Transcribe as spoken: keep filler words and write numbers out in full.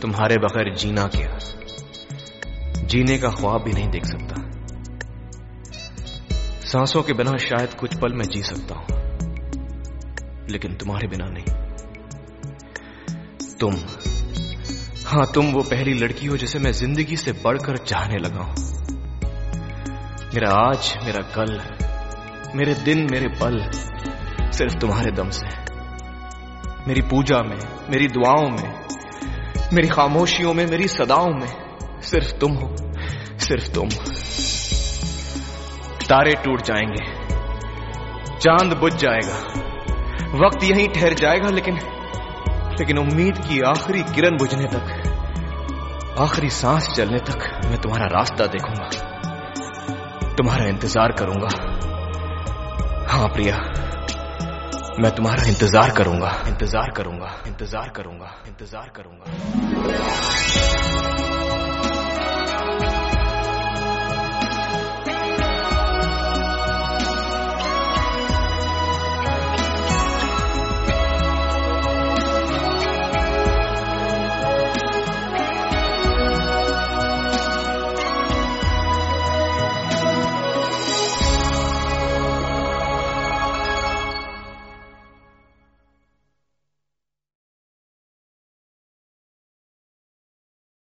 तुम्हारे बगैर जीना क्या, जीने का ख्वाब भी नहीं देख सकता। सांसों के बिना शायद कुछ पल मैं जी सकता हूं, लेकिन तुम्हारे बिना नहीं। तुम, हां तुम वो पहली लड़की हो जिसे मैं जिंदगी से बढ़कर चाहने लगा हूं। मेरा आज, मेरा कल, मेरे दिन, मेरे पल सिर्फ तुम्हारे दम से है। मेरी पूजा में, मेरी दुआओं में, मेरी खामोशियों में, मेरी सदाओं में सिर्फ तुम हो, सिर्फ तुम। तारे टूट जाएंगे, चांद बुझ जाएगा, वक्त यहीं ठहर जाएगा, लेकिन लेकिन उम्मीद की आखिरी किरण बुझने तक, आखिरी सांस चलने तक मैं तुम्हारा रास्ता देखूंगा, तुम्हारा इंतजार करूंगा। हां प्रिया, मैं तुम्हारा इंतजार करूंगा, इंतजार करूंगा, इंतजार करूंगा, इंतजार करूंगा।